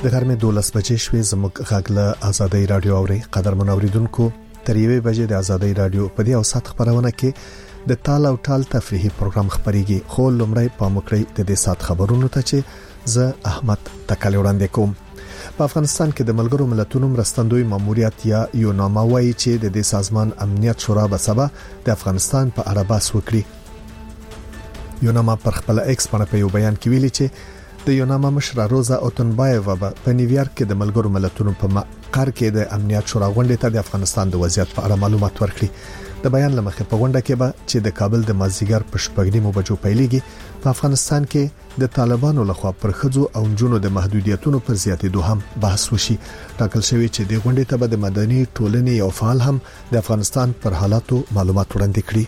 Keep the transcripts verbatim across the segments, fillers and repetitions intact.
د غرمې دولس بجې شوې زموږ غږ له آزادۍ رادیو اوري قدرمن اوریدونکو تر یوې بجې د آزادۍ رادیو په دې اوسط خبرونه کې د تال او ټال تفریحي پروګرام خبريږي خو لمړی پامکړی د دې سات خبرونو ته چې زه احمد تکل وړاندې کوم. په افغانستان کې د ملګرو ملتونو مرستندوی ماموریت یا یوناما وایي چې د دې سازمان امنیت شورا به سبا د افغانستان په اړه بحث وکړي. یوناما پر خپل ایکس باندې په یو بیان کې ویلي چې د یوناما مشر روزا اوتنبایووا په نیویارک کې د ملګرو ملتونو په مقر کې د امنیت شورا غونډې ته د افغانستان د وضعیت په اړه معلومات ورکړي. د بیان لمخې په غونډه کې به چې د کابل د مازیګر په شپږنیمو بجو پیلېږي په افغانستان کې د طالبانو لخوا پر خځو او نجونو د محدودیتونو پر زیاتېدو هم بحث وشي. ټاکل شوی چې د غونډې ته به د مدني ټولنې یو فعال هم د افغانستان پر حالاتو معلومات وړاندې کړي.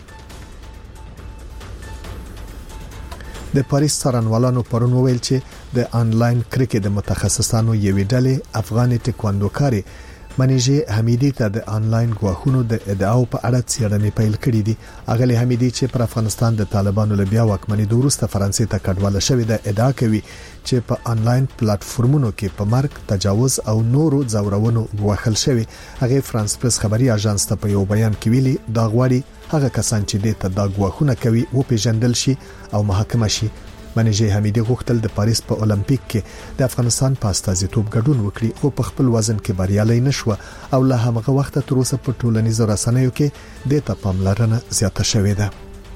د پاریس څارنوالانو پرون ویل چې د انلاین کرکټ د متخصصانو یوې ډلې افغاني ټیکواندوکاري منیجه حمیدی ته د انلاین غواخونو د ادعاو په اړه څېړنې پیل کړې دي. اغلی حمیدی چې پر افغانستان د طالبانو له بیا واکمنۍ د وروسته فرانسې ته کډواله شوې ده ادعا کوي چې په انلاین پلیټفارمونو کې په مرګ تجاوز او نورو ځورونو غوښل شوی. هغه فرانس پریس خبري اژانس ته په یو بیان کې ویلي دا غواړي هغه کسان چې د تداغواخونه کوي او پیژندل شي او محاکمه شي. منیجه حمیدی غوښتل د پاریس په اولمپیک کې د افغانستان په استازیتوب ګډون وکړي خو په خپل وزن کې بریالي نشو او له هغه وخت تر اوسه په ټولنیزو رسنیو کې د تپاملرنه زیاته شوې ده.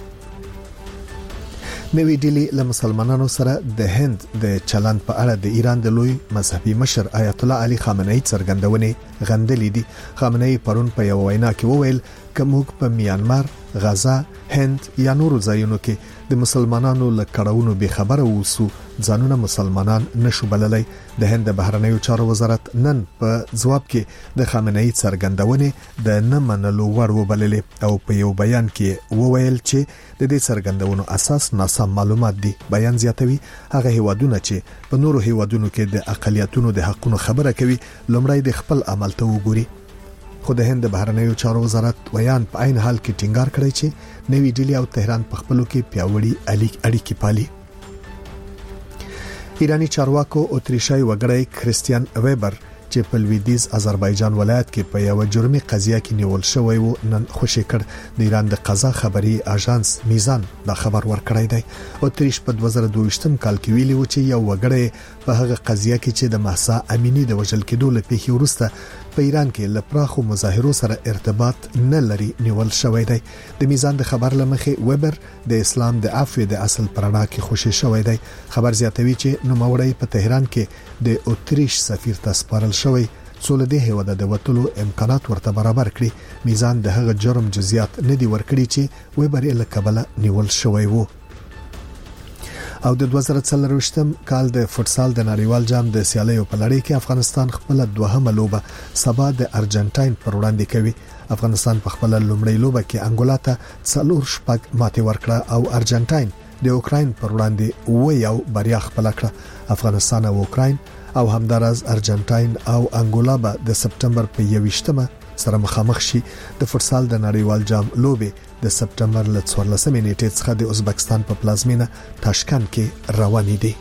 نوې ډیلی له مسلمانانو سره د هند د چلند په اړه د ایران د لوی مذهبي مشر آیت الله علي خامنه‌ای څرګندونه غندلې دي. خامنه‌ای پرون په یو وینا کې وویل کومک په میانمار، غزا، هند یا نورو ځایونو کې د مسلمانانو له کړهونو به خبره ووسو ځانونه مسلمانان نشو بللای. د هند بهرنیو چارو وزارت نن په ځواب کې د خامنه‌ای څرګندونه د نه منلو وړ وبللې او په یو بیان کې وویل چې د دې څرګندونو اساس ناسم معلومات دي. بیان زیاتوي هغه هیوادونه چې په نورو هیوادونو کې د اقلیتونو د حقوقو خبره کوي لومړی د خپل عمل ته وګوري. خو د هند بهرنیو چارو وزارت ویان په عین حال کې ټینګار کړی چې نوې ډیلی او تهران په خپلو کې پیاوړي اړیکې پالي. ایرانی چارواکو اتریشای وګړی کریستیان ویبر چې په لویدیز آذربایجان ولایت کې په یو جرمي قضیه کې نیول شوی و نن خوشی کړ. د ایران د قضا خبري اژانس میزان دا خبر ورکړی دی. اتریش په دوه زره دوه کال کې ویلي و چې یو وګړی په هغه قضیه کې چې د مهسا امینی د وژل کېدو له پیښې وروسته په ایران کې لپراخو مظاهرو سره ارتباط نه لري نیول شوی دی. د میزان د خبر لمخې ویبر د اسلام د عفو د اصل پرانا کې خوشی شوی دی. خبر زیاتوي چې نوموړی په تهران کې د اتریش سفیر ته سپارل شوی څو له دې هیواده د وټلو امکانات ورته برابر کړي. میزان د هغه جرم جزئیات نه دی ورکړي چې ویبر یې له کبله نیول شوی وو. او د دوه زره څلرویشتم کال د فوتسال د نړیوال جام د سیالیو په لړۍ کې افغانستان خپل دوهمه لوبه سبا د ارجنټاین پر وړاندې کوي. افغانستان په خپل لومړی لوبه کې انګولا ته څلور شپږ ماتې ورکړه او ارجنټاین د اوکراین پر وړاندې و یو بریا خپل کړه. افغانستان او اوکراین او همدارز ارجنټاین او انګولا به د سپټمبر په یوویشتمه سره مخامخ شي. د فوتسال د نړیوال جام لوبه د سپټمبر ل څوارلسمې نیټې څخه د ازبکستان په پلازمینه تاشکند کې روانې دي.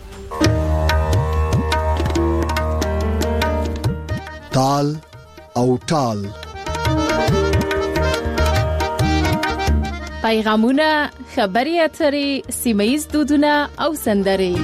تال او ټال پیغامونه، خبري اترې، سیمه‌ییز دودونه او سندرې.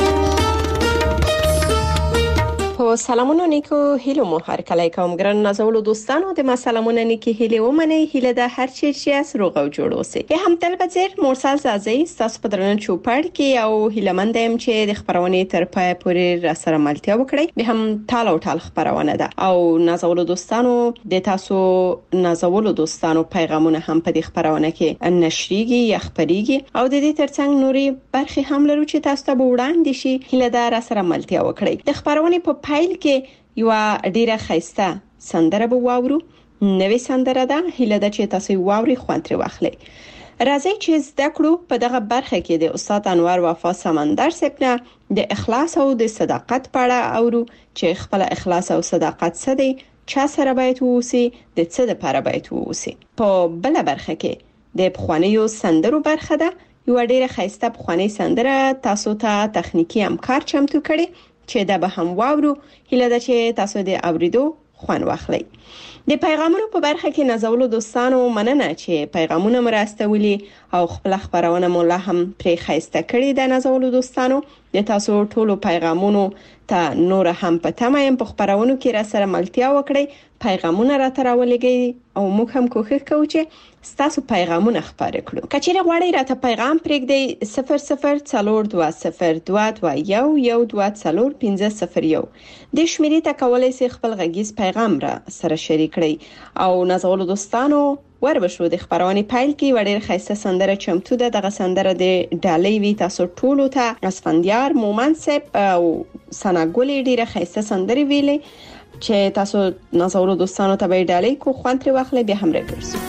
خو سلامونه نیکو هیلو مو هر کله کوم ګران نازولو دوستانو د ما سلامونه نیکی هیله ومنه هیله د هر چی چې اس روغ او جوړ اوسئ. که هم تل بځیر مرسل زازي تاسو په درنه چوپړ کې او هیله مندم چې د خبرونه تر پای پورې را سره ملتیا وکړئ. به هم تال او تال خبرونه ده او نازولو دوستانو د تاسو نازولو دوستانو پیغامونه هم په دې خبرونه کې نشریږي یا خبريږي او د دې ترڅنګ نوري برخي هم لرو چې تاسو ته وړاندې شي هیله د را سره ملتیا وکړئ. د خبرونه په پایل کې یو ډیره خسته سندره به واورو. نوې سندره ده هیله ده چې تاسو واوري خوند تر واخلئ. راځي چې زده کړو په دغه برخه کې د استاد انور وفا سمندر سپنه د اخلاص او د صداقت په اړه اورو چې خپل اخلاص او صداقت څه دی، چا سره باید ووسی، د څه لپاره باید ووسی. په بل برخه کې د پخوانیو سندرو برخه ده. یو ډیره خسته پخوانی سندره تاسو ته تخنیکی همکار چمتو کړي چې دا به هم واورو. هیله ده چې تاسو د اوریدو خوان واخلئ. د پیغامونو په برخه کې نازولو دوستانو مننه چې پیغامونه مرستولي او خپل خبرونه مو لا هم پرې خایسته کړی د نازولو دوستانو. د تاسو ټولو پیغامونو ته نور هم په تمایم په خبرونو کې را سره ملتیا وکړئ. پیغامونه را تراولېږي او موږ هم کوښښ کوو چې تاسو پیغامونه خبرې کړو. کچېره غواړئ راته پیغام پرېږدئ صفر صفر څلور دوه صفر دوه دوه یو یو دوه څلور پنځه صفر یو. د شمیرې ته کولای شئ خپل غږیز پیغام را سره شریک کړئ او نازولو دوستانو وربشو د خبرونه پیل کې وړر خیسته سندره چمتو ده. دغه سندره د ډالۍ وی تاسو ټولو ته اسفندیار مومن سپ او سناګولې ډیره خیسته سندره ویلې چې تاسو نازولو دوستانو ته به ډالۍ کو خوان تر واخلې به هم راګرځو.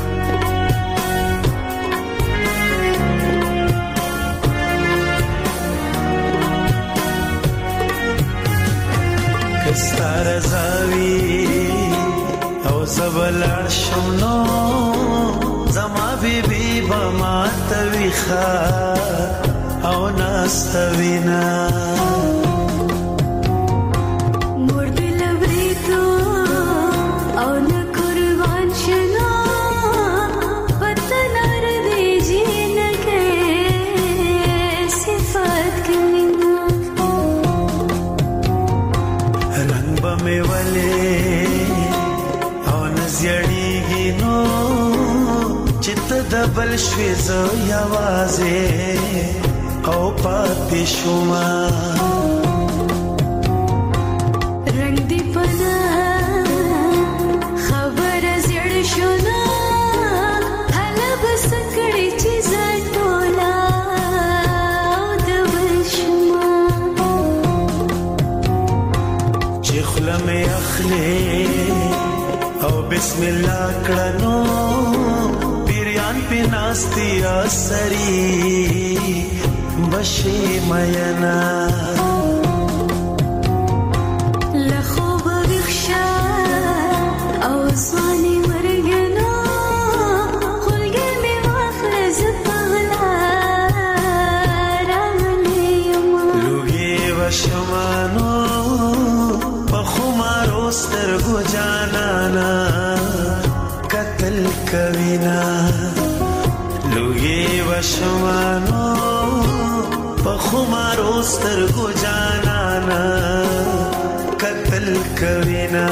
کستار زاوی او زبلار شمنو زما بی بی بما تویخا او ناستوینا دبل شوی زو یوازه او پاتې شوما رنگ دی پنا خبر زړ شونا هله بس کړي چې زټولا دبل شوما چې خلمه اخلي او بسم الله کړنو پناستی آسری بشی مینا لخوب بخشا او زوانی مرگنا خلگر می واخل زبغلا راغلیم لوگی و شمانو بخمارو سترگو جانانا قتل کوینا لوگی و شمانو پخمارو سترگو جانانا قتل کوینا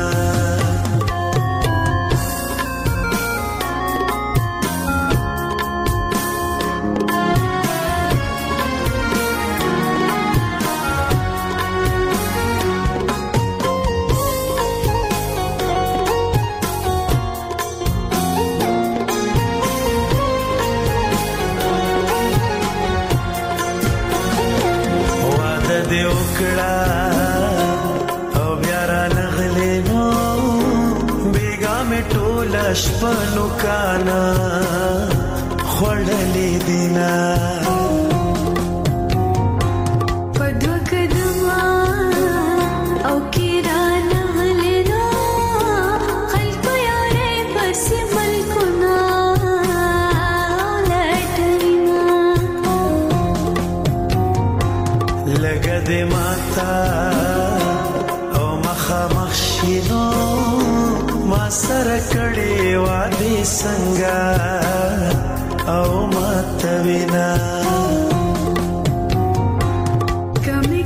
شپنو کانا خوڑلی دینا پدو کدما او کیران غلینا خلق یاره پس ملکنا لٹرینا لگا دی ماتا او مخا مخشینو ما سره کړي وادي څنګه او ماتوینا کمی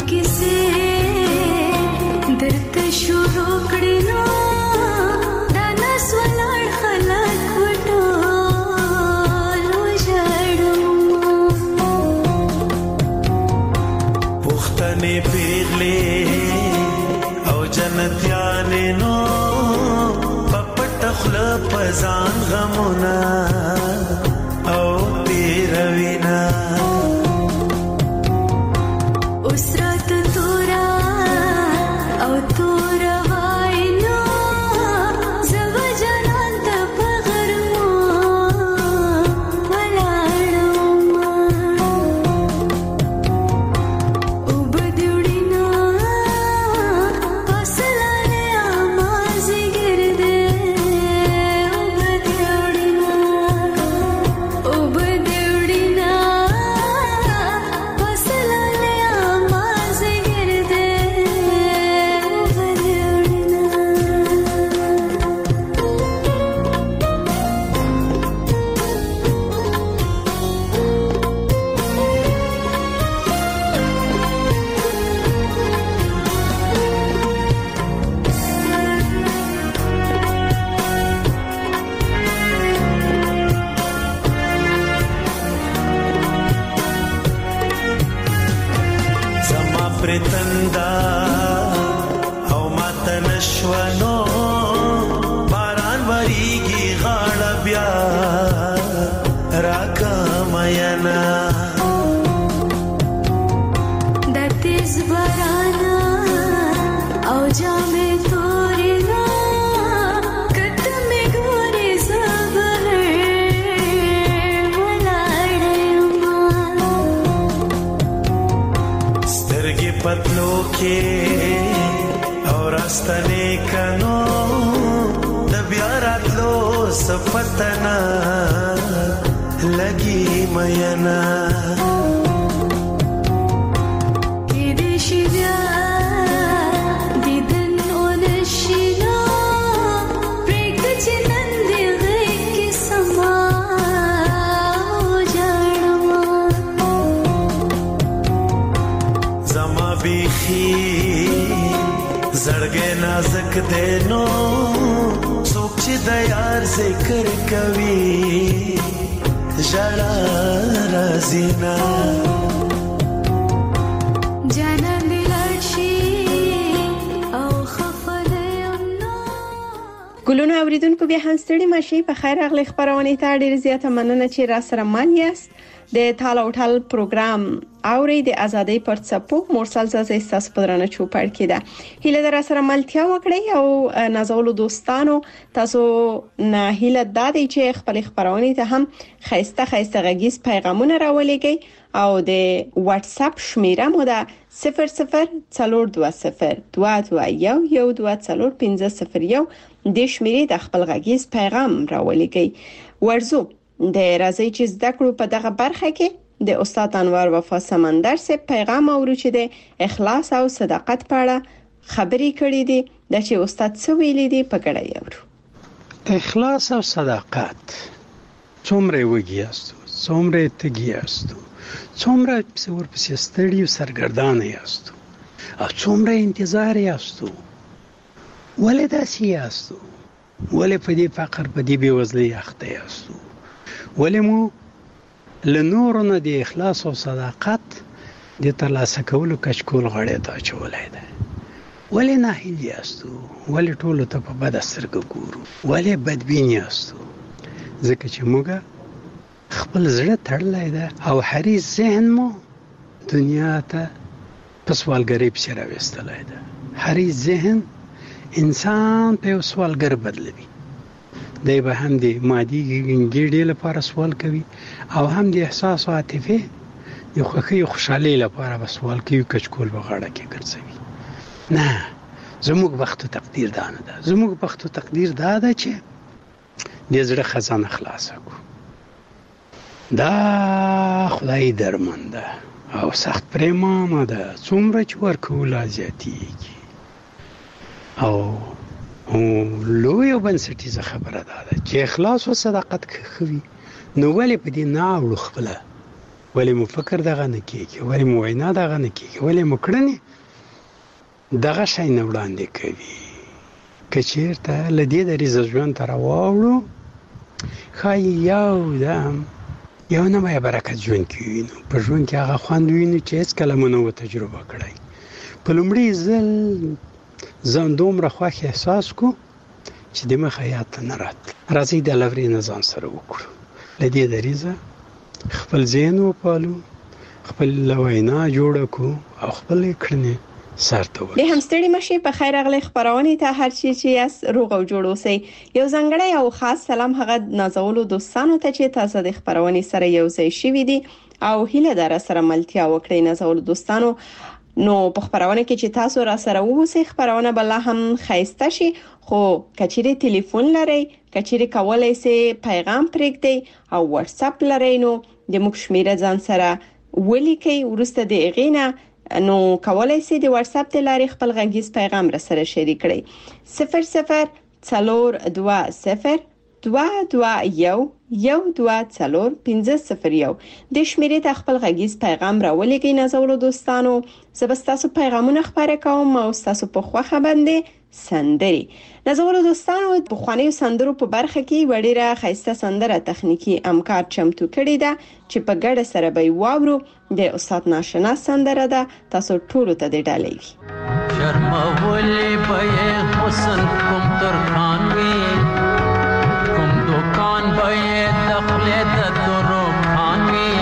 کیسه درته شروع کړي نو دا ناس ولړ خلک وټو لو جړو پختنې پیغلې او جنتیانې نو پزان غمونا او تیروینا اسرات تورا او تورا واینا زو جنان ته پغرمو ولاړو او بدوړینا پسلاله امازي ګرځي پرتندا او ماته نشونو باران وریږي غاړه بیا راکا مینا د تیز بارانا او جامې تورینا کته مې ګورې زبر ولاړم سترګې پتلو کې او راستنې کنو د بیا راتلو صفتنا لګي مینا زړګې نازک دینو څوک چې د یار ذکر کوي ژړا راځي نه جانان دې لاشي او خفله امنا ګلونه اوریدونکو بیا هم ستړي ماشي په خیر اغلی خبرونه ته ډیر زیاته مننه چې را سره مل یاست د تال او ټال پروګرام اوري د ازادۍ پر څپو مرسل زازي تاسو په درنه چوپړ کې ده هله در سره ملتیا وکړي او نازولو دوستانو تاسو نه هله دادی چې خپل خبرونه ته هم خيسته خيسته غږیز پیغامونه راولېږي او د واتس اپ شمیره مو ده صفر صفر څلور دوه صفر دوه دوه یو یو دوه څلور پنځه صفر یو د شمیرې د خپل غږیز پیغام راولېږي ورزو د راځي چې زده کړو په دغه برخه کې د استاد انوار وفا سمندر سے پیغام اورو چې د اخلاص او صداقت په اړه خبرې کړې دي د چې استاد څه ویلي دي په ګډه اورو. اخلاص او صداقت څومره وګیاستو څومره تګیاستو څومره څور په ستړي او سرګردان یاستو او څومره انتظار یاستو ولې داسې یاستو ولې په دې فقر په دې بېوزلۍ اخته یاستو ولې مو لنورونه د اخلاص او صداقت د ترلاسه کولو کچکول غړې ته چولای ده ولې نه هیلیاستو ولې ټول ته په بد سترګو ګورو ولې بدبین یاستو ځکه چې موږ خپل زړه تړلای ده او هرې ذهن مو دنیا ته په سوالګرۍ پسې راوستلای ده هرې ذهن انسان په سوالګر بدلوي دای به هم د مادي ګنګېډې لپاره سوال کوي او هم د احساس او عاطفه یو خوخي خوشحالي لپاره به سوال کوي کچکول به غاړه کې ګرځوي نه زموږ وخت او تقدیر دا نه ده زموږ وخت او تقدیر دا ده چې د زړه خزانه خلاصه کو دا خدای درمن ده او سخت پریمانه ده څومره چې ورکول ازیاتیږي او او لوی او بنسټیزه خبره ده چې اخلاص او صداقت خوي نو ولې په دې نه اورو خپل ولې مو فکر دغه نه کیږي ولې مو وینا دغه نه کیږي ولې مو کړنی دغه شي نه وړاندې کوي کچیرته لدې د ریزژوند تر واوړو خای یو دم یو نه مې برکت ژوند کوي نو په ژوند کې هغه خوند ویني چې هیڅ کله مونږ تجربه کړای په لومړي ځل ځان دومره خوښ احساس کو چې د مخ حیات نه رات راځي د لوري نه ځان سره وکړو لدې دریزه خپل ذهن وپالو خپل لوینا جوړ کو او خپل کړنې سرته و د همستړي مشي په خیر اغلی خبرونه ته هر چی چې اس روغ او جوړ اوسئ یو ځنګړی او خاص سلام هغه نازولو دوستانو ته چې تاسو د خبرونه سره یو ځای شوي دي او هیله در سره ملتیا وکړئ نازولو دوستانو نو په خبرونه کې چې تاسو را سره ووسئ خبرونه بل هم خیسته شي خو کچېری ټلیفون لرئ کچېری کولای شئ پیغام پرېږدئ او واتس اپ لرئ نو د موږ شمیره ځان سره ولیکئ ورسته د اغینا نو کولای شئ د واتس اپ د لارې خپل غږیز پیغام را سره شریک کړئ صفر صفر څلور دوه صفر دوه دوه یو یو دوه څلور پنځه صفر یو د شمیرې ته خپل غږیز پیغام راولېږئ نازولو دوستانو زه به تاسو پیغامونه خبرې کوم او تاسو په خوښه باندې سندري. نازولو دوستانو په خواني سندرو په برخه کې وړيره خيسته سندره تخنیکی امکان چمتو کړی دا چې په ګډه سره به واورو د استاد ناشنا سندره ده. تاسو ټول ته د ډالۍ وي شرمولې به حسن کوم ترخان وي کوم دکان به دخله د درو خان وي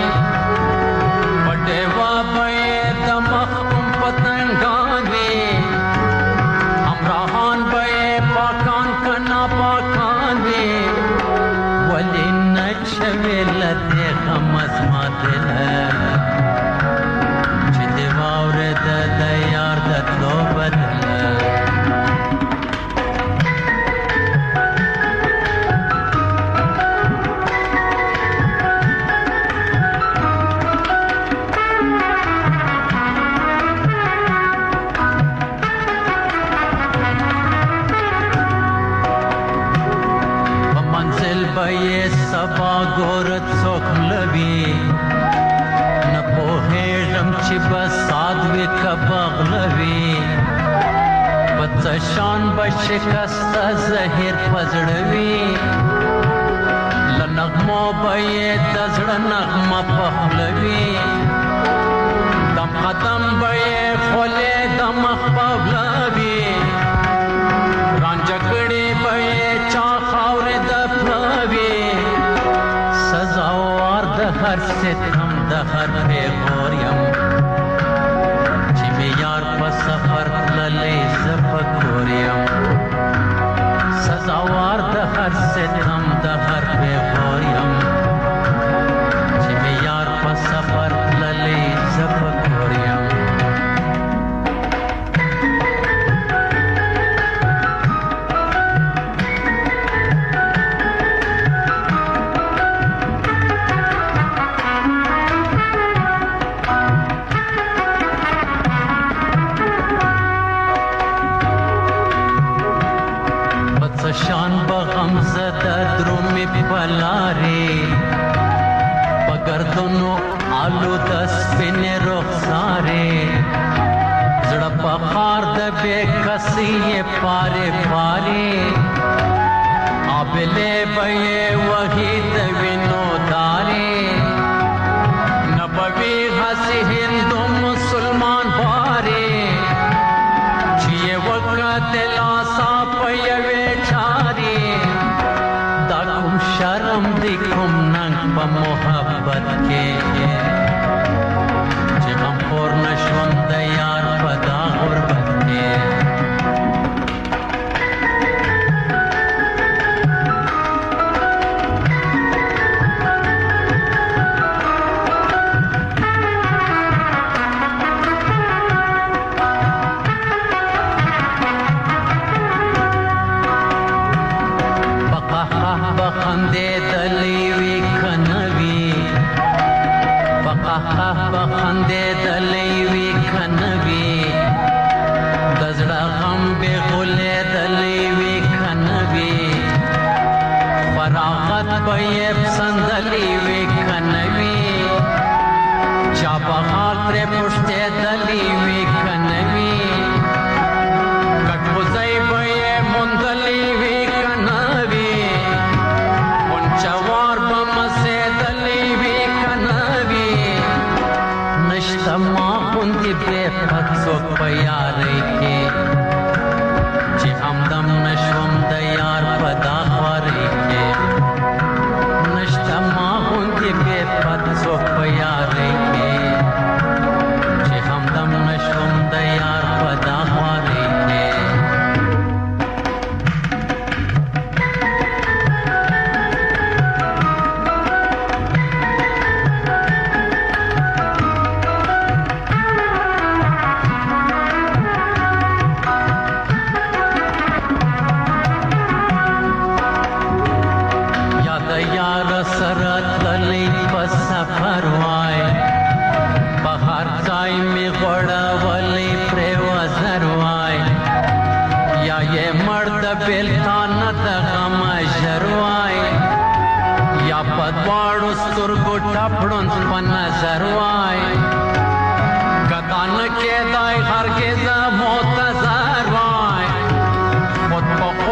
پټوا به د مخ کوم پتنګان وي امراهان به پاکان کنا پاکان وي ولین نشویل د غمز ماتل چې دی واورد د یار د تلو بدل بای سبا گورت سوکلوی نپوهیږم چې بساد وی کبغلوی پڅشان بشکست زهر پزړوی لنغمو بای دزړه نغمه پخلوی دم قدم بای خله دم خپلوی رانجکړي بای چا خاور د سزاوار د هر ستم د هر پیغوریم چې می یار په سفر تللې زفکوریم سزاوار د هر ستم د هر پیغوریم چې می یار په سفر تللې زفکوریم شان بغم زده درومی پلاری پگردنو آلو دست بین رخساری زڑا پخار ده بے کسی پاری پاری آبلے بے وحی دوینو داری نبوی غسی ہندو مسلمان باری چیئے وقت لاسا پیوے شرم دی کوم ننګ په محبت کې چې غم خور نشوم د یار په دا غربت کې بخندے دلی وی کھنوی بقاہ بخندے دلی وی کھنوی دزڑا غم بے غلے دلی وی کھنوی فراغت بیب سندلی وی کھنوی چا بغال ترے پشتے دلی وی کھنوی کٹوزائی بیے مندلی وی کھنوی چوار بمسے دلی وی کنوی نشتا ما خوندی بے پتسوک پیاری کی چی همدم نشوم دیار پدا خواری کی نشتا ما خوندی بے پتسوک پیاری کی چی همدم نشوم دیار پدا خواری کی ټپړون په نظر وای کتان کې دای هرگز معتذر وای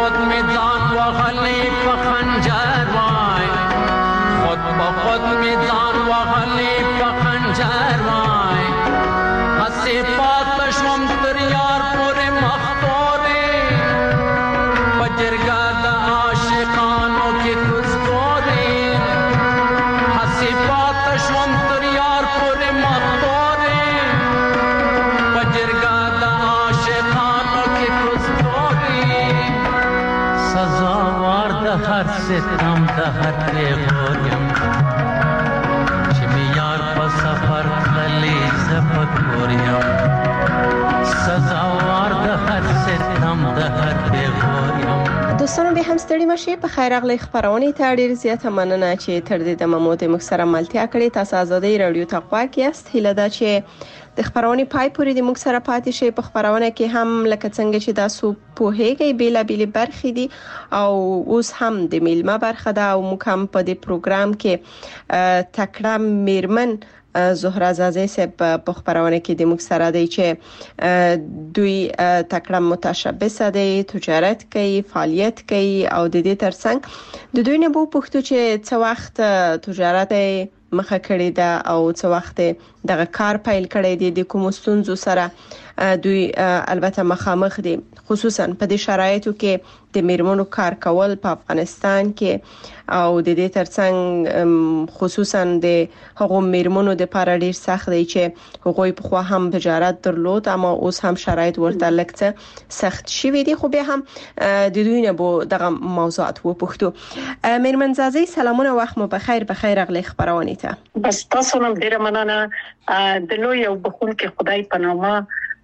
خود میدان و غلی په خنجر وای خود به خود میدان و غلی په خنجر وای هسې پاته شوم تر یار پورې مخپورې په جرګه د عاشقانو کې کوزګورې هسې پاته شوم تر یار پورې مخپورې په جرګه د عاشقانو کې کوزګورې سزاوار د هر ستم د هر پیغور یم چې مې یار په سفر تللی زه په کور یم سزاوار د هر ستم د هر پیغور یم. دوستانو به هم ستړي مشي په خیر اغلی خبرونه ته ډیر زیاته مننه چې تر دې د مموت مکسره ملتیا کړې. تاسو آزادۍ رادیو تقوا کې است. هیله ده چې د خبرونه پای پورې د مکسره پاتې شي. په خبرونه کې هم لکه څنګه چې تاسو په هیګي بیلا بیل برخې دي او اوس هم د میلمه برخه ده او موږ هم په دې پروګرام کې تکړه میرمن زهره زازی صاحب په خبرونه کې د موږ سره دی چې دوی تکړه متشبث دي، تجارت کوي، فعالیت کوي او د دې ترڅنګ د دوی نه بو پښتو چې څو وخت تجارت مخه کړی دا او څو وخت دغه کار پیل کړی دی د کوم ستونزو سره دوی البته مخامخ دي، خصوصا په دې شرایطو کې د میرمنو کار کول په افغانستان کې او د دې ترڅنګ خصوصا د هغو میرمنو د لپاره ډیر سخت دی چې هغوی په خوا هم تجارت درلود اما اوس هم شرایط ورته لکه سخت شوي دي. خو به هم د دوی نه بو دغه موضوعات و پښتو. میرمن زازی سلامونه، وخت مو بخیر. بخیر اغلی خبرونه ته بس تاسو نن ډیره مننه. د لوی او بخون کې خدای په نامه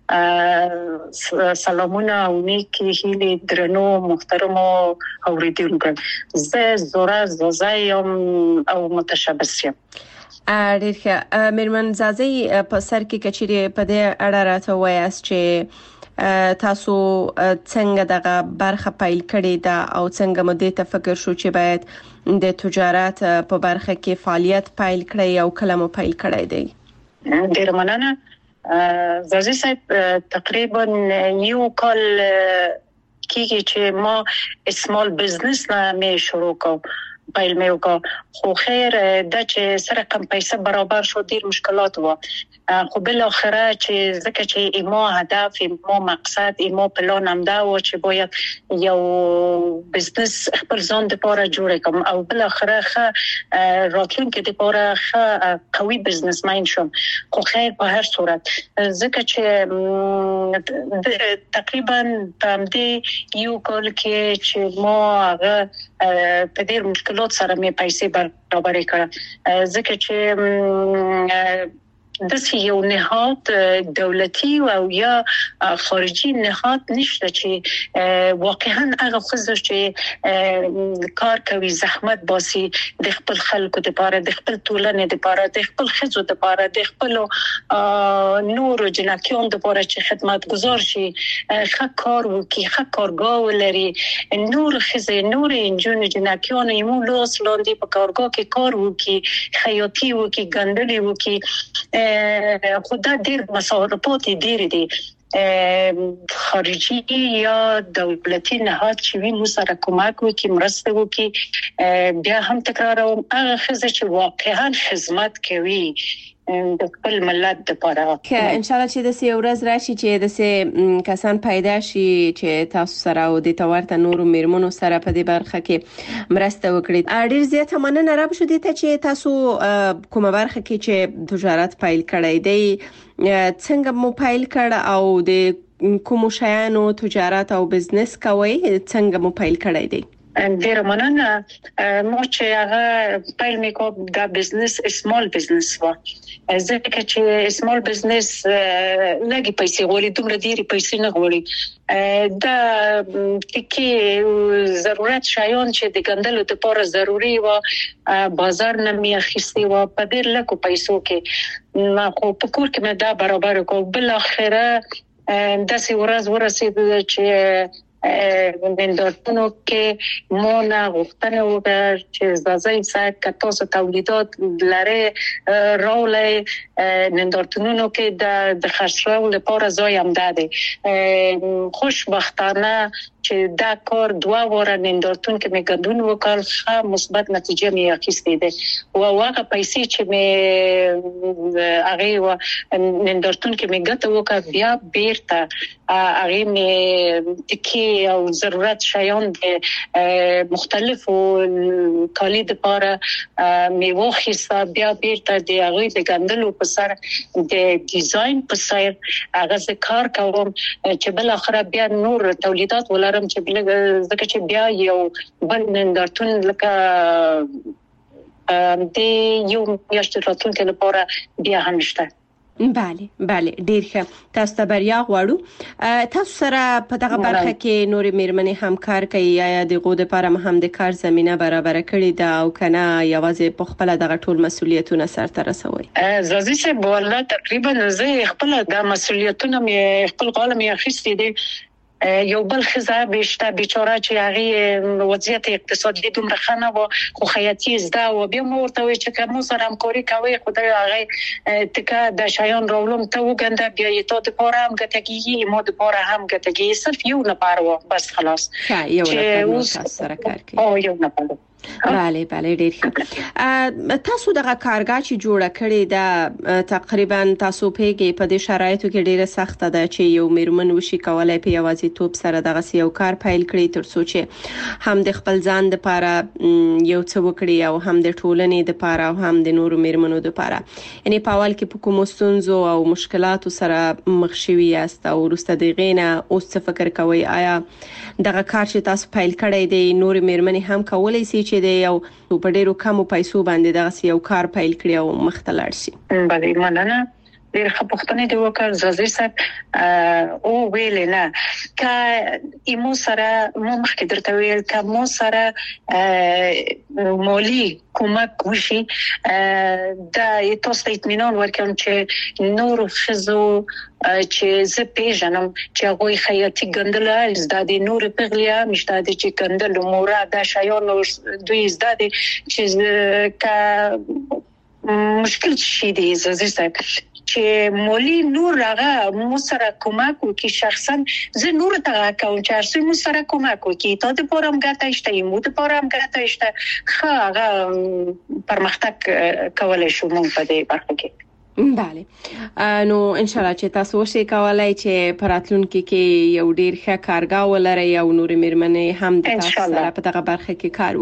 سلامونه او نیکی هیلې درنو محترمو اوریدونکو. زه زوره زازایم او متشبث یم. ډیر ښه. میرمن زازی په سر کې کچېری په دې اړه راته وایاست چې تاسو څنګه دغه برخه پیل کړې ده او څنګه مو دې ته فکر شو چې باید د تجارت په برخه کې فعالیت پیل کړئ او کله مو پیل کړی دی؟ ډیر مننه. زازی صاحب تقریبا یو کال کېږي چې ما اسمال بزنس نه مې شروع کوم پیل مې وکړ. خو خیر د چې سره کم پیسې برابر شو ډیر مشکلات و. خو بل اخره چې ځکه چې ایمو هدف ایمو مقصد ایمو پلان هم دا و چې باید یو بزنس خپل ځان لپاره جوړ کړم او بل اخره ښه راتلونکي لپاره ښه قوي بزنسمن شم. خو خیر په هر صورت ځکه چې تقریبا په دې یو کال کې چې ما هغه په ډیر مشکلات سره مې پیسې برابر کړې ځکه چې د یو نهاد دولتي او یا خارجي نهاد نشته چې واقعا هغه خزر چې کار کوي زحمت باسي د خپل خلکو لپاره د خپل ټولنې لپاره د خپل خزو لپاره د خپل نور جنکیان لپاره چې خدمتګزار شي ښه کار وکړي ښه کارګاه ولري نور خزې نور انجون جنکیان یمو لاس لاندې په کارګاه کې کار وکړي خیاطي وکړي ګندلي وکړي خدا ډیر مصارفات ډیر دي خارجي یا دولتي نهاد چې وینو سره کومک وکړي مرسته وکړي. بیا هم تکراروم هغه خزه چې واقعا خدمت کوي د خپل ملت لپاره که ان شاء الله چې د سی ورځ راشي چې د سی کسان پیدا شي چې تاسو سره او د تورته نورو میرمنو سره په دې برخه کې مرسته وکړي. ډیر زیات مننه را بشو دي ته چې تاسو کومه برخه کې چې تجارت پیل کړی دی څنګه مو پیل کړ او د کوم شیانو تجارت او بزنس کوي څنګه مو پیل کړی دی؟ ډیر مننه. مو چې هغه پیل میکوب دا بزنس اسمال بزنس و ځکه چې اسمال بزنس لګي پیسې غوړي دومره ډېری پیسې نه غوړي دا تکي ضرورت شایان چې د ګندلو لپاره ضروری و بازار نه میخسي و په ډېر لکو پیسو کې ما خو په کور کې مې دا برابر کو بل اخره داسې ورځ ورسید چې نندارتونو کې مونه غوښتنه وکړه چې زازای صاحب که تاسو تولیدات لري راولې نندارتونو کې د خرڅلاو لپاره ځای هم داده. خوشبختانه چې دا کار دوه واره نندارتون کې مې ګډون وکړ ښه مثبت نتیجه مې اخیستې ده او هغه پیسې چې مې هغه نندارتون کې مې ګټه وکړ بیا بیرته هغه مې تکي او ضرورت شیان د مختلفو کالی د پاره مې واخیسته بیا بیرته د هغه د ګندلو په سر د ډیزاین په سر هغه ز کار کوم چې بل اخر بیا نور تولیدات ولرم چې بل ځکه چې بیا یو بل نندارتون لکه د یو میاشت راتلونکي لپاره بیا هم شته. بله بله ډیر ښه تاسو ته بریا غواړو. تاسو سره په دغه برخه کې نور میرمنې همکار کوي یا د غو د لپاره هم د کار زمينه برابر کړي دا او کنه یوازې په خپل دغه ټول مسولیتونه سرته رسوي؟ زازي چې بوله تقریبا زه خپل د مسولیتونه مې خپل قلم یې اخیستې دي یو بل خزه بهشته بیچاره چې هغه وضعیت اقتصادي دومره خنه و خو خیاطي زده او بیا مو ورته وی چې کوم سره همکاري کوي خدای هغه تکه د شایان راولم ته وګنده بیا یې ته د پاره هم ګټګي مو د پاره هم ګټګي صرف یو نه پاره بس خلاص یو نه سره کار کوي او یو نه پاره بله بله ډیر ښه. تاسو دغه کارګاه چې جوړه کړې ده تقریبا تاسو پیګي په دې شرایطو کې ډیره سخته ده چې یو میرمن وشي کولای په یوازې توپ سره دغه یو کار پیل کړي تر څو چې هم د خپل ځان لپاره یو څه وکړي او هم د ټولنې لپاره او هم د نورو میرمنو لپاره. یعنی په اول کې په کوم ستونزو او مشکلاتو سره مخ شوي یاست او ورسته دغه نه اوس څه فکر کوي آیا دغه کار چې تاسو پیل کړی دی نور میرمنې هم کولای شي چې د یو په ډیرو کمو پیسو باندې دغه یو کار پیل کړي او مخ ته لاړ شي؟ بله مننه ډیر ښه پوښتنه دی وکړ زازي صاحب او ویل نه ک ایمو سره مو مخکې درته ویل ک مو سره مالی کومک وشي دا تاسو اطمینان ورکوم چې نور خزو چې زه پیژنم چې هغه خیاطي ګندله زده نور پغلیا مشته چې ګندل مورا د شایان دوی زده چې ک مشکل شي دی زازي صاحب چې مولي نور هغه مو سره کومک وکي شخصا زه نور ته کوم چې ارسي مو سره کومک وکي ته د پورم ګټه شته مو د پورم ګټه شته خو هغه پرمختګ کولای شو مونږ په دې برخه کې. بله نو ان شاء الله چې تاسو شي کولای چې پراتلونکو کې یو ډیر ښه کارګاه ولري او نور میرمنې هم د تاسو سره په دغه برخه کې کار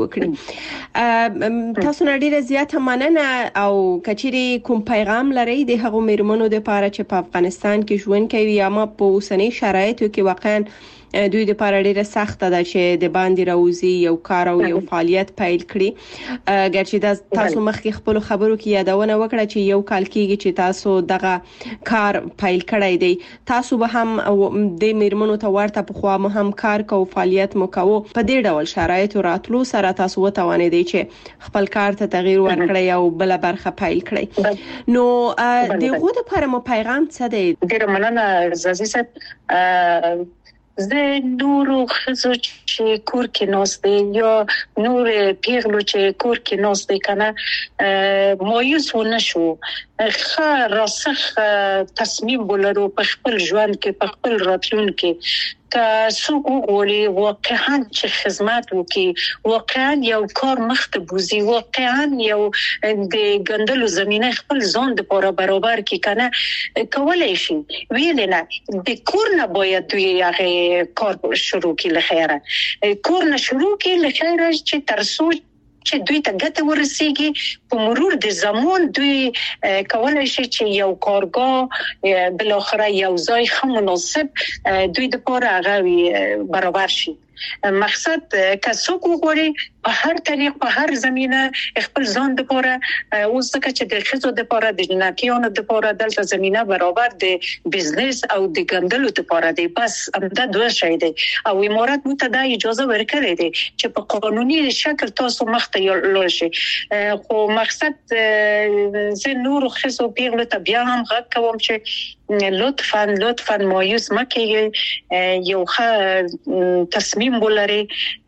وکړي. تاسو نه ډیره زیاته مننه او کچېری کوم پیغام لري د هغو میرمنو لپاره چې په افغانستان کې ژوند کوي یا ما په اوسنۍ شرایطو کې واقعا دوی د لپاره ډیره سخته ده چې د باندې راوځي یو کار او یو فعالیت پیل کړي. ګرچې د تاسو مخکې خپل خبرو کې یادونه وکړه چې یو کال کېږي چې تاسو دغه کار پیل کړی دی تاسو به هم د میرمنو ته ورته په خوا هم کار کوو فعالیت مو کوو په دې ډول شرایطو راتلو سره تاسو وتوانئ چې خپل کار ته تغییر ورکړئ او بل برخه پیل کړئ. نو دغه لپاره مو پیغام څه دی؟ ډیره مننه زازي صاحب. زه نورو خزو چې کور کې نوسته یا نور پیغلو چې کور کې نوسته کنه مایوس ونه شو خا راسخ تصمیم ولرو په خپل ژوند کې په خپل راتلونکي که څوک وغواړي واقعا چې خدمت وکړي واقعا یو کار مخته بوزي واقعا یو د ګندلو زمينه خپل ځان د پوره برابر کې کنه کولای شي ویل نه د کور نه باید دوی هغه کار شروع کړي لخيره کور نه شروع کړي لخيره چې ترسو چې دوی ته ګټه ورسیږي په مرور د زمان دوی کولای شي چې یو کارګاه بل اخره یو ځای خو مناسب دوی د پوره هغه برابر شي. مقصد که څوک وګوري په هر طریق په هر زمينه خپل ځان د پوره اوس څنګه چې د خزو د پوره د جناتیانو د پوره دلته زمينه برابر د بزنس او د ګندلو د پوره دی بس دا دوه شی دی او امارات مو ته د اجازه ورکړي دي چې په قانوني شکل تاسو مخته لاړ شي خو مقصد زه نور خزو پیغله ته بیا هم غږ کوم چې لطفا لطفا مایوس مکه یو ښه تصمیم ولري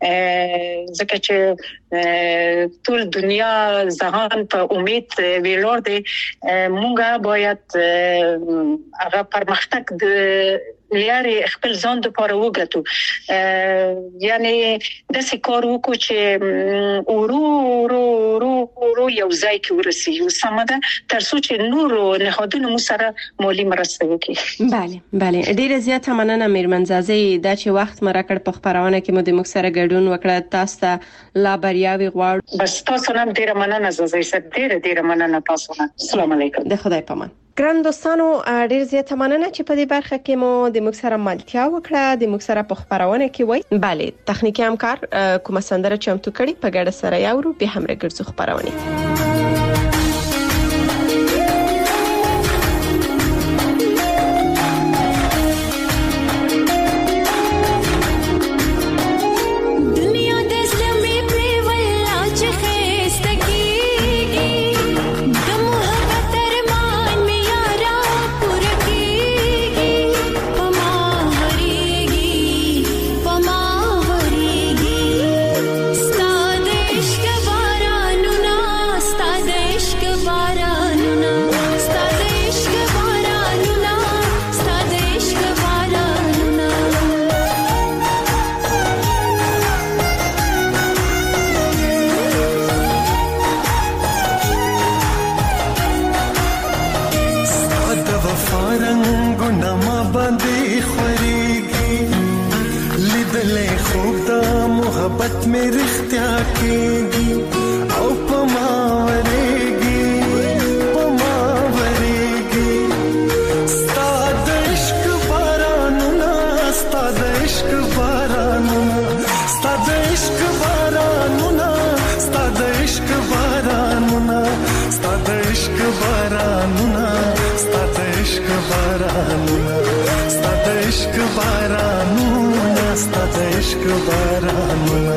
ځکه چې ټول دنیا ځهان په امید ویلور دی مونږه باید هغه پرمختګ د لاري خپل ځان د پاره وګټو یعنی د سکور وکړو چې ورو ورو ورو ورو یو ځای کې ورسي یو سمده تر څو چې نور نهادونه مو سره مالی مرسته وکړي. بله بله ډیره زیاته مننه میرمن زازي دا چې وخت مرکړ په خبرونه کې مو د موږ سره ګډون وکړه. تاسو ته لا بریاوي غواړم. بس تاسو هم ډیره مننه زازي سره ډیره ډیره مننه تاسو نه. السلام علیکم. د خدای پامان. ګران دوستانو ډیر زیاته مننه چې په دې برخه کې مو د موږ سره ملتیا وکړه د موږ سره په خبرونه کې وای. bale تخنیکی همکار کومه سندره چمتو کړي په ګډه سره یاورو به هم راګرځو خبرونه. محبت में रिश्ता केगी औ पमावरेगी पमावरेगी स्ताद इश्क बारानुना स्ताद इश्क बारानुना स्ताद इश्क बारानुना स्ताद इश्क बारानुना स्ताद इश्क बारानुना स्ताद इश्क बारानुना स्ताद इश्क बारानुना स्ताद इश्क बारानुना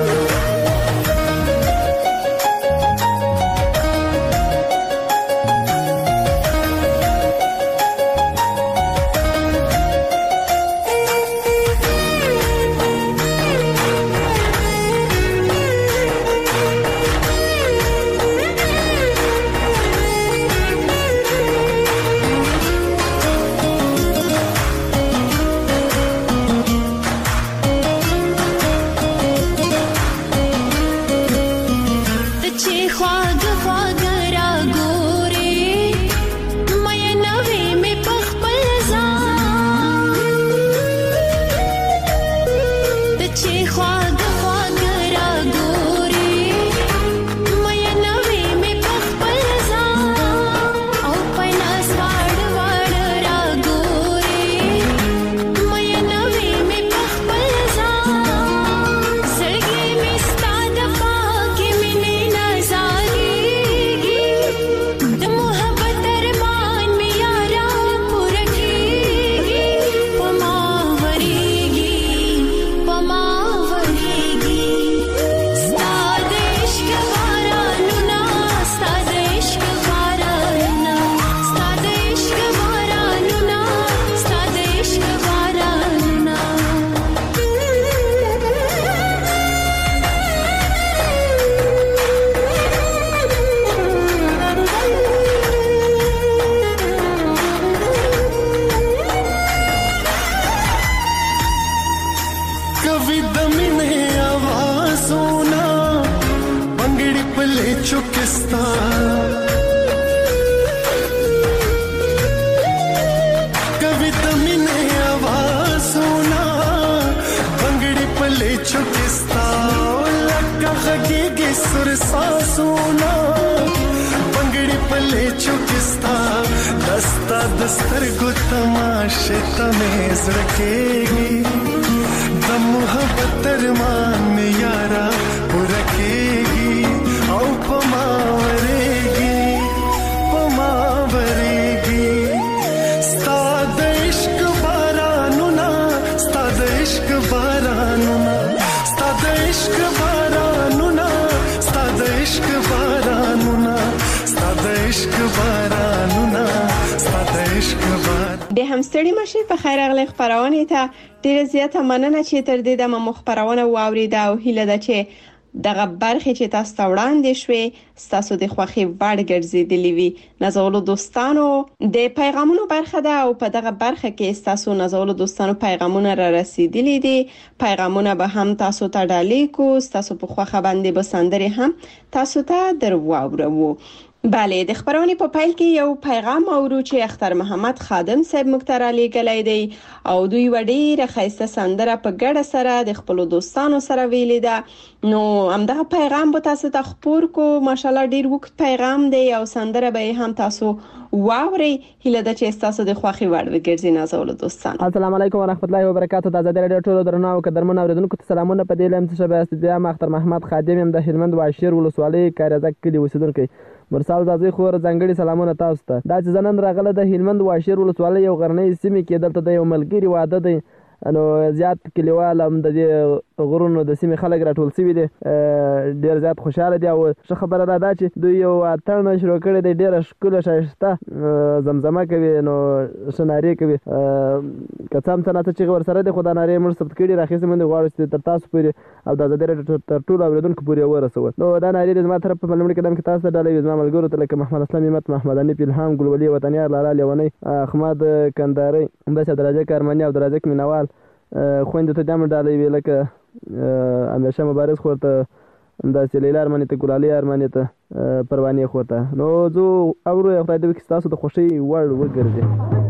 दस्तर को तमाशे तमेज रखेगी द मोहब्बत अरमान में यारा रखेगी औ पमावरेगी पमावरेगी स्ताद इश्क बारानुना स्ताद इश्क बारानुना स्ताद इश्क बारानुना स्ताद इश्क बारानुना स्ताद इश्क बारानुना د همستړي مشه په خیر اغلی خبرونه ته ډیره زیاته مننه چې تر دې د مخبرونه واوریده او هیله ده چې دغه برخه چې تاسو ته وړاندې شوې تاسو د خوخي وړ ګرځېدلې وي نازولو دوستانو د پیغامونو برخه ده او په دغه برخه کې تاسو نازولو دوستانو پیغامونه را رسیدلې دي پیغامونه به هم تاسو ته ډالې کو تاسو په خوخه باندې به سندري هم تاسو ته درواورو بله د خبرونې په پیل کې یو پیغام اورو چې اختر محمد خادم صاحب مکتر علی ګلای دی او دوی وړي رخصه سندره په ګډه سره د خپل دوستانو سره ویلې ده نو همدغه پیغام به تاسو ته خبر کو ماشالله ډیر وخت پیغام دی او سندره به هم تاسو واوري هله د چې تاسو د خوخي وړ وګرځي نازول دوستان السلام علیکم ورحمت الله وبرکاته د آزادۍ رادیو ټولو درنو او قدرمن اوریدونکو ته سلامونه په دې لم چې شبه استدیا اختر محمد خادم هم د هلمند واشیر ولسوالۍ کارزک کلی اوسیدونکو مرسال زازي خور ځنګړي سلامونه تاسو ته دا چې زنن راغله د هلمند واشیر ولسوالۍ یو غرنۍ سیمه کې دلته د یو ملګری واده دی نو زیات کلیوال هم د غرونو د سیمې خلک راټول شوي دي ډیر زیات خوشاله دي او ښه خبره ده دا چې دوی یو اتڼ شروع کړی دی ډیره ښکلې ښایسته زمزمه کوي نو ښه نارې کوي که څه هم څه ناڅه چغې ورسره دي خو دا نارې موږ ثبت کړي راخیستې موږ غواړو چې تر تاسو پورې او د ازادۍ راډیو تر ټولو اورېدونکو پورې ورسوو نو دا نارې دي زما طرف په لومړي قدم کې تاسو ته ډالۍ زما ملګرو ته لکه محمد اسلام همت محمد حنیف الهام ګلولي وطنیار لالا لیونی احمد کنداري همداسې عبدالرزاق ارمني او عبدالرزاق مینوال خویندو ته دامه ډالۍ وي لکه همیشه مبارز خور ته همداسې لیلا ارمني ته ګلالي ارمني ته پروانې خور ته نو زه اورو خدای دې وکړي ستاسو د خوښۍ وړ وګرځي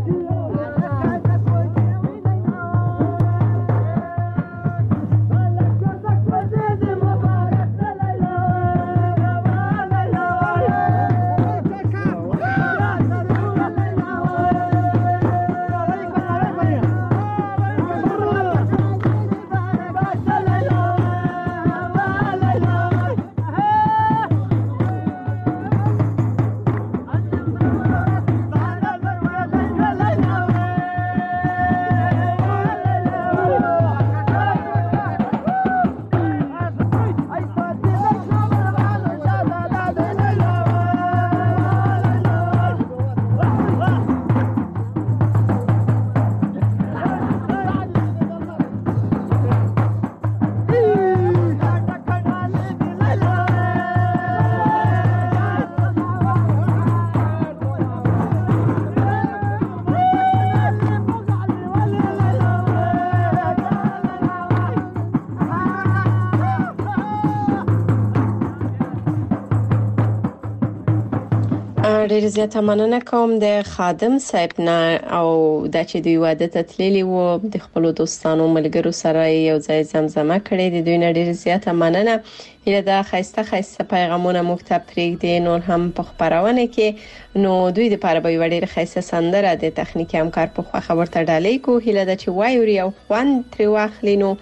ډیر زیاته مننه کوم د خادم صاحب نه او د چې دوی واده ته تللی وو د خپل دوستانو ملګرو سره یو ځای زمزمه کړې د دوی نه ډیر زیاته مننه هله دا خاصه خاصه پیغامونه مو ته پرېږدي نور هم په خبرونه کې نو دوی د پاره به وړي خاصه سندره د تخنیکی همکار په خوا خبر ته ډالۍ کو هله د چې وایوري او خوان تر واخلینو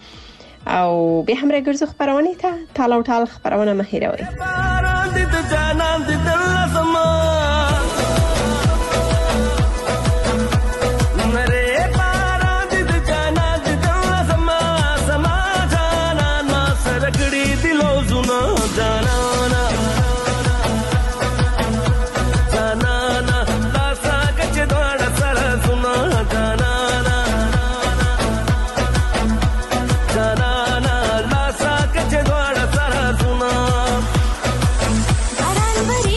او به هم راګرځو خبرونه ته تاله ټال خبرونه مهیروي Bye.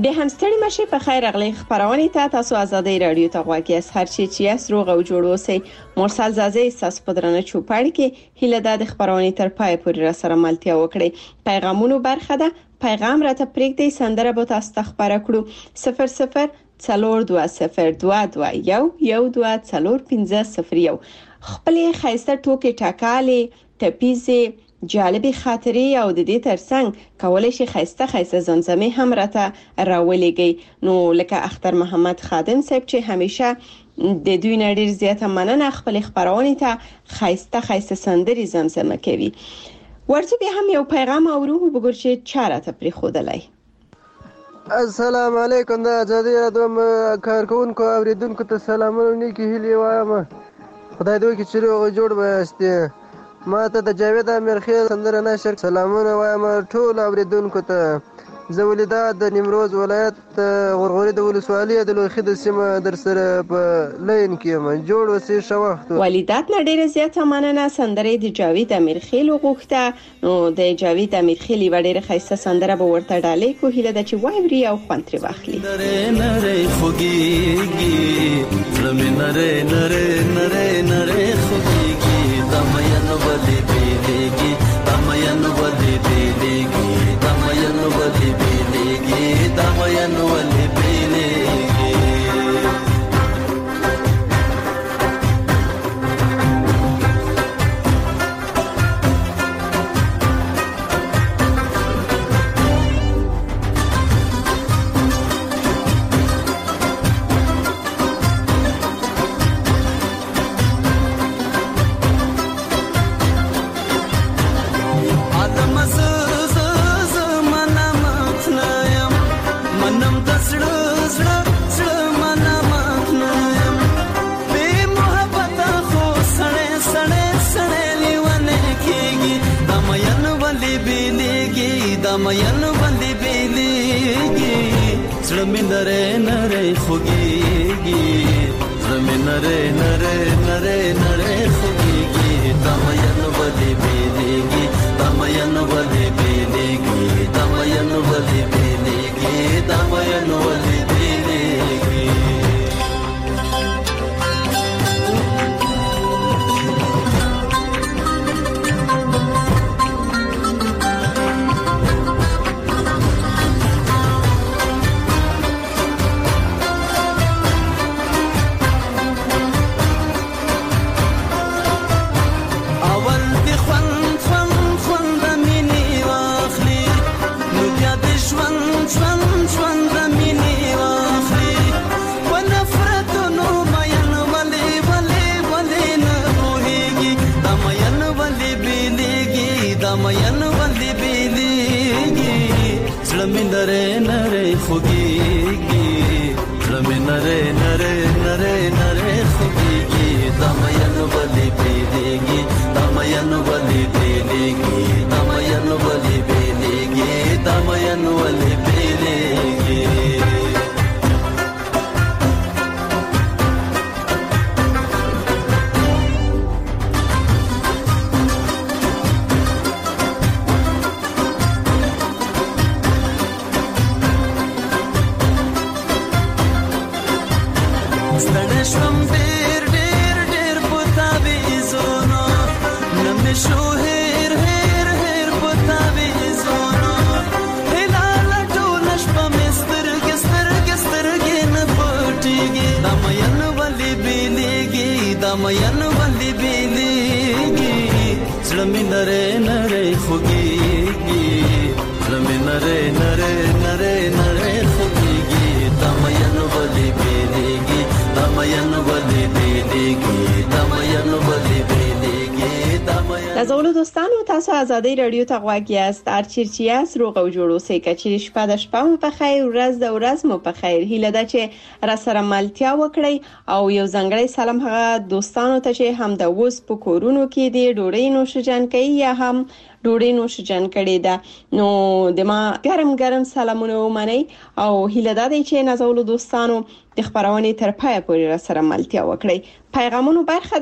به هم ستړي مشه په خیر اغلی خبرونه ته تاسو آزادۍ رادیو ته غواړئ اس هر چی چې اس روغ او جوړ اوسئ. مرسل زازه تاسو په درنه چوپړ کې هیله د خبرونه تر پای پورې را سره ملتیا وکړي. پیغامونو برخه ده، پیغام راته پرېږدئ، سندره به تاسو ته خبره کړو. صفر صفر څلور دوه صفر دوه دوه یو یو دوه څلور پنځه صفر یو. خپلې خایسته ټوکې ټاکالې ټپیزې جالبي خاطرې او د دې ترڅنګ کولای شي خایسته خایسته زمزمه هم راته راولېږي. نو لکه اختر محمد خادم صاحب چې همیشه د دوی نړۍ زیاته مننه خپل خبرونه ته خایسته خایسته سندري زمزمه کوي. ورته به هم یو پیغام اورو وګور چې چارته پرې خودلای. السلام علیکم د آزادۍ رادیو کارکونکو اوریدونکو ته سلامونه نیکی هیلې وایم. خدای دې وکړي چې روغ جوړ وایاست. ما ته د جاوید امیرخیل سندره نشر سلامونه وایم ټول اوریدونکو ته. زه ولیدات د نیمروز ولایت غورغوري د ولسوالۍ د لوخي د سیمه در سره په لین کې یم. جوړ وسی ښه وخت. ولیدات نه ډیره زیاته مننه. سندره د جاوید امیرخیل غوښته. نو د جاوید امیرخیل وړه خیسه سندره به ورته ډالې کو هیله د چې وایوري او خوان تر واخلي. نره نره خوږیږي زمي نره نره نره نره خوږیږي دمین ولې بیلېږي دمین ولې بیلېږي دمین ولې بیلېږي دمین ولې بیلېږي. دمین ولې بیلېږي زړه نره نره خوږیږي زړه نره نره نره نره خوږیږي دمین ولې بیلېږي دمین ولې بیلېږي دمین ولې بیلېږي دمین ولې بیلېږي. نره نره خوږیږي زمي نره نره نره نره خوږیږي دمین ولې بیلېږي دمین ولې بیلېږي دمین ولې بیلېږي دمین ولې بیلېږي. دمین ولې بیلېږي زړه نره نره خوږیږي زړه نره نره نره نره خوږیږي دمین ولې بیلېږي دمین ولې بیلېږي دمین ولې بیلېږي دمین. نازولو دوستانو تاسو آزادۍ رادیو ته غواړئ است هر چیرته است روغ او جوړ اوسئ. کچې شپه د شپه مو په خیر ورځ د ورځ مو په خیر. هیله ده چې را سره ملتیا وکړئ او یو ځانګړی سلام هغه دوستانو ته چې هم د اوس په کورونو کې دي ډوډۍ نوشجان کوي یا هم ډوډۍ نوشجان کړي ده. نو د ما ګرم ګرم سلامونه ومنئ او هیله ده چې نازولو دوستانو د خبرونه تر پای پورې را سره ملتیا وکړئ. پیغامونو برخه ده،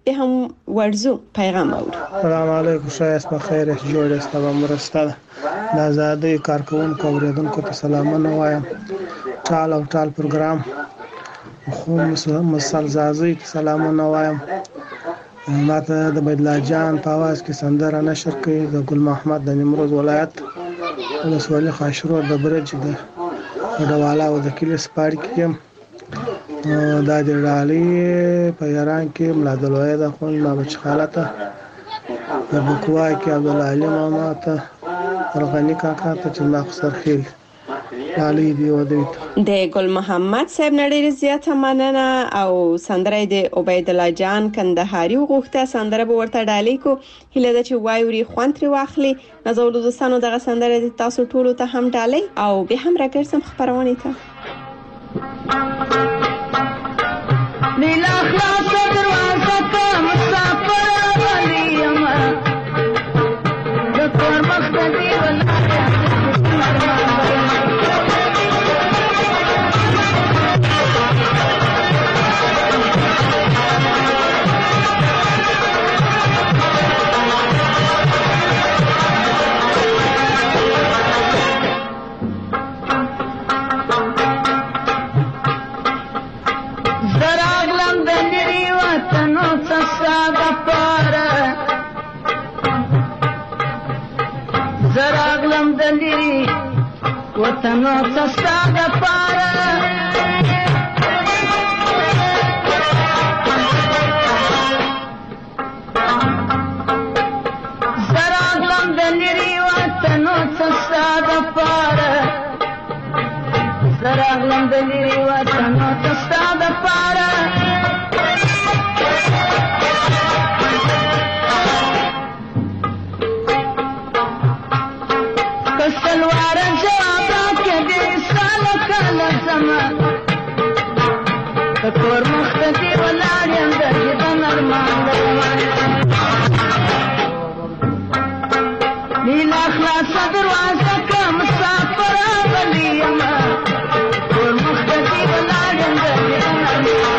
به هم ورزو پیغام اورو. سلام علیکم، شایست بخیر جوړ است و مرسته د آزادۍ کارکونکو اوریدونکو ته سلامونه وایم. ټال او ټال پروګرام خو مسل زازي سلامونه وایم. ماته د بدلا جان په आवाज کې سندره نشر کړي د ګل محمد د نیمروز ولایت د سوالي خاشرو د برج د ډواله او د کلی سپاری کې د دړالي په ایران کې ملادلوی د خپل ما بچ حالته د بکوا کې عبد الله علي ماما ته ورغني کاکا ته چې مخسر خیل علي دی و دی د ګل محمد صاحب نړۍ زیاته مننه او سندره د عبید الله جان کندهاري وغوښته سندره به ورته ډالې کو هله د چې وایوري خوانتري واخلي نزول دوستانو دغه سندره د تاسو ټولو ته هم ډالې او به هم راګرځم خبرونه ته نیلا خلاص دروازه ته مسافر ولیم د کور مخ ته دی زراغلم دلی وطن سستا د پاره زراغلم دلی وطن سستا د پاره زراغلم دلی وطن سستا د پاره سلوار جواب کې دې ساله کله سما کور مختدي ولاړ يم د دې نرمان نیلا خلاص دروازه کې مسافر ولیم کور مختدي ولاړ يم د دې نرمان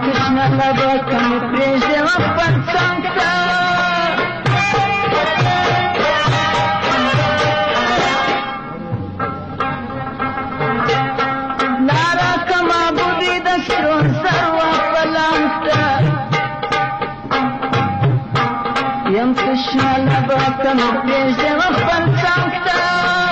کشنا لبا کمی پریزه وفن سانگتا لارا کما بودی دسترون سر وفلانگتا یم کشنا لبا کمی پریزه وفن سانگتا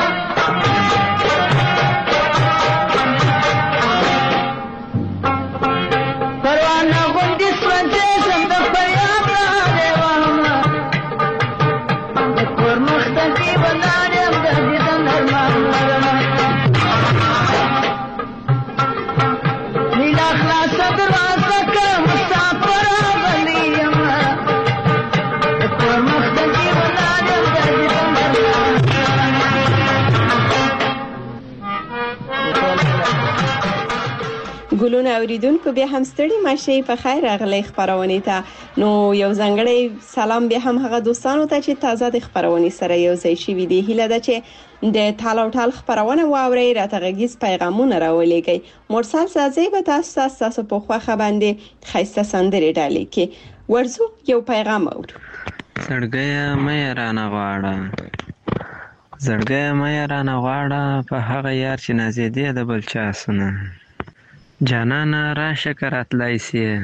ګلونه اوریدونکو بیا هم ستړي ماشي په خیر راغلی خبرونه ته نو یو ځنګړی سلام بیا هم هغه دوستانو ته چې تازه د خبرونه سره یو ځای شي دي هیله ده چې د ټالو ټال خبرونه واوري راته غږیز پیغامونه راولېږي مرسل سازي به تاسو تاسو په خوخه باندې خیسته سندري ډالې کې ورزو یو پیغام اورو زړګیا مې رانه غواړه زړګیا مې رانه غواړه په هغه یار چې نازیدې د بل چا سونه جانانا راشه کراتلای سی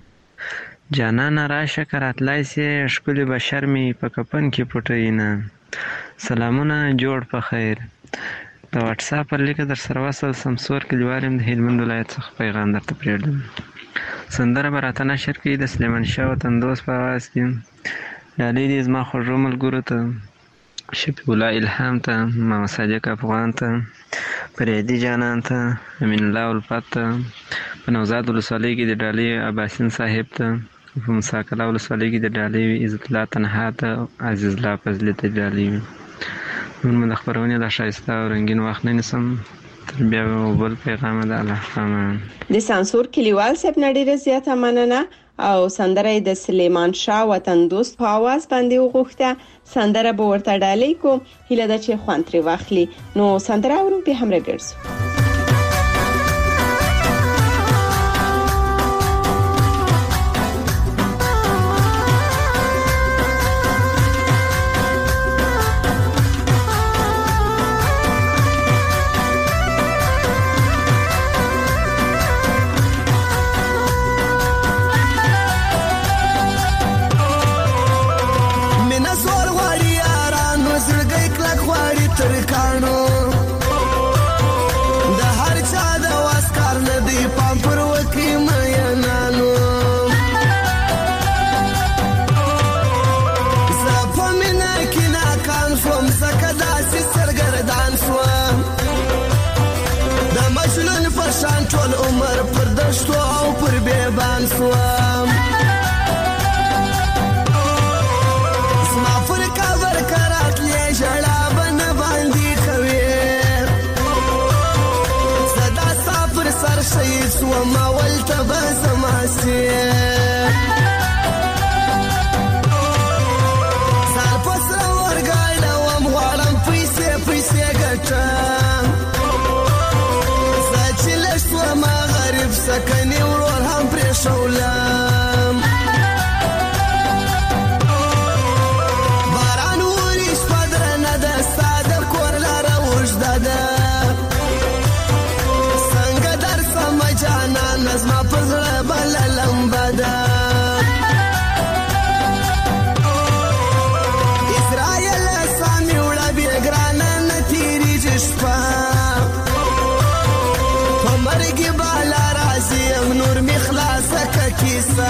جانانا راشه کراتلای سی شکل بشر می په کپن کې پټینا سلامونه جوړ په خیر د واتس اپ پر لیک در سره وصل سمسور کلیوالم د هلمند ولایت څخه پیغام درته پریږدم سندره براته نشر کې د سلیمان شاه وطن دوست په आवाज کې ډالې دې زما خوږو ملګرو ته شفیع الله الهام ته محمد صادق افغان ته پریدي جانان ته امین الله الفت ته په نوزاد ولسوالۍ کې د ډالۍ عباسین صاحب ته په مساکله ولسوالۍ کې د ډالۍ عزت الله تنها ته عزیز الله فضل ته ډالۍ نور د خبرونه د شایسته او رنگین وخت نه نسم تر بیا بل پیغام د الله امان د سانسور کلیوال سپ نړۍ زیاته مننه او سندره د سلیمان شاه وطن دوست په आवाज باندې وغوښته سندره به ورته ډالۍ کو هیله ده چې خوان ترې واخلي نو سندره ورو به هم راګرځو ټول عمر پر دشتو او پر بیبان سوام زما پر کاور کرات لی جړا بن باندې کوي صدا صبر سر شهید سو ما ولته بزما سي سال پس ورګاډه وم غواړم پیسې پیسې ګټم ما غریب سکنی ورور هم پرې شولم باران وری شپه نه ده ساده کور لاره اوږده ده څنګه درسم جانانه زما په زړه بله لمبه ده اسرایل سامي وړه بې ګرانه نه تېرېږي شپه مرګي بالا راځي نور می خلاصه ک کیسه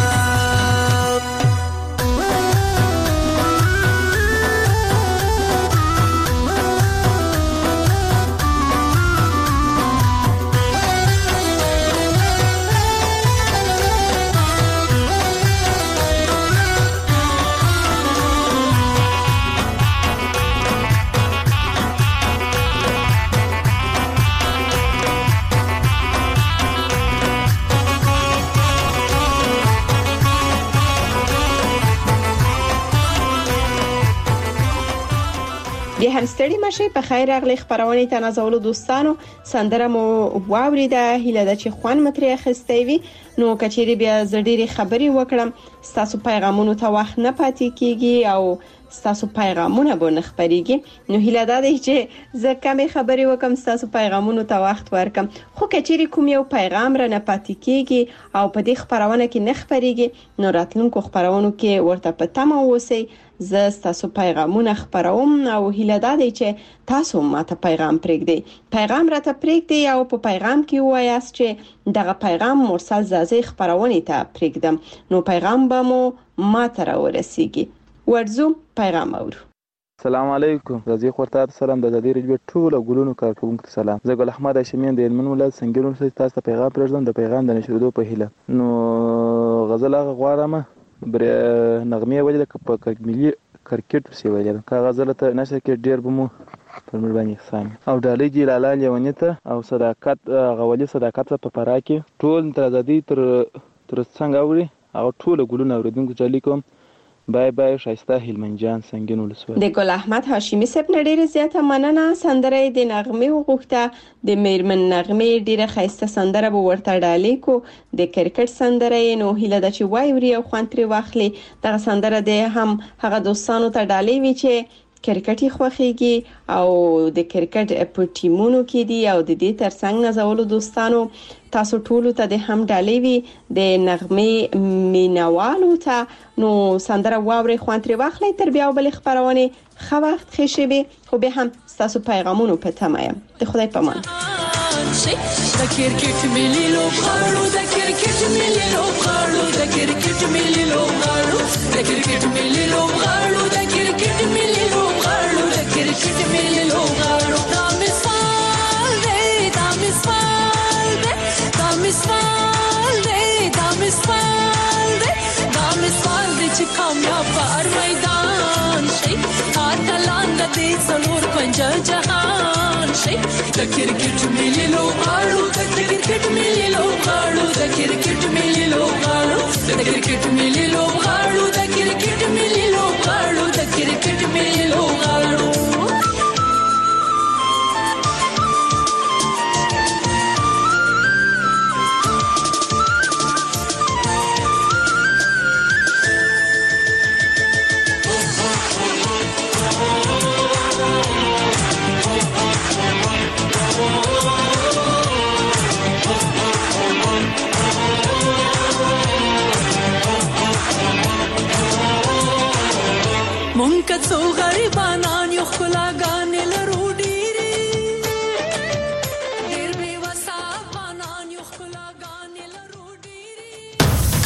د هم ستړي مشه په خیر اغلی خبرونه ته نازولو دوستانو سندره مو واوریده هیله د چې خوان متري اخستې وي نو کچېری بیا زړيري خبري وکړم تاسو پیغامونو ته وخت نه پاتې کیږي او تاسو پیغامونه به نه خبريږي نو هیله ده چې زه کمې خبري وکم تاسو پیغامونو ته وخت ورکم خو کچېری کوم یو پیغام را نه پاتې کیږي او په دې خبرونه کې نه خبريږي نو راتلونکو خبرونو کې ورته پته مو وسی زه تاسو پیغامونه خبروم او هیله ده چې تاسو ماته پیغام پرېږدئ پیغام راته پرېږدئ او په پیغام کې وایاست چې دغه پیغام مرسل زازي خبرونه ته پرېږدم نو پیغام به مو ماته راورسیږي ورزو پیغام اورو السلام علیکم رضی خورتات سلام د زدي رجبه ټول ګلونو کارکونکو سلام زه ګل احمد هاشمین د علمن ولادت سنگینو سره تاسو ته پیغام پرېږدم د پیغام د نشریدو په هیله نو غزل هغه غواړم بر نغمه وجه په ملي کرکټ سی ویل کا غزل ته نشه کې ډیر بمو پر مړ باندې سام او ډالۍ جی لاله لیونیته او صداقت غولي صداقت په پرا کې ټول تر زدي تر تر څنګه اوري او ټول ګلونو اوریدونکو چالي کوم بای بای شایسته هلمنجان سنگین ولسوالۍ د ګل احمد هاشمی صاحب نړۍ زیاته مننه سندره د نغمه وغوښته د میرمن نغمه ډیره خایسته سندره به ورته ډالې کو د کرکټ سندره نو هیله د چې وای وري او خوانتري واخلي دغه سندره د هم هغه دوستانو ته ډالې وی چې کرکټي خوخيږي او د کرکټ په ټیمونو کې دي او د دې ترڅنګ نازولو دوستانو تاسو ټول ته د هم ډالې وی د نغمه مینوالو ته نو سندره واوري خوانتري واخلي تر بیا بل خبرونه خو وخت خشي به خو به هم تاسو پیغامونو په تمایم د خدای پامان د کرکټ ملي لوبغاړو د کرکټ ملي لوبغاړو د کرکټ ملي لوبغاړو د کرکټ ملي لوبغاړو د کرکټ ملي لوبغاړو د کرکټ ملي لوبغاړو دا مثال دی دا مثال دی دا مثال دی دا مثال دی دا مثال دی چې کامیاب بار میدان شي اتلان د دې څلور پنځه جهان شي د کرکټ ملي لوبغاړو د کرکټ ملي لوبغاړو د کرکټ ملي لوبغاړو د کرکټ ملي لوبغاړو د کرکټ ملي لوبغاړو د کرکټ ملي لوبغاړو مونږ څو غریبان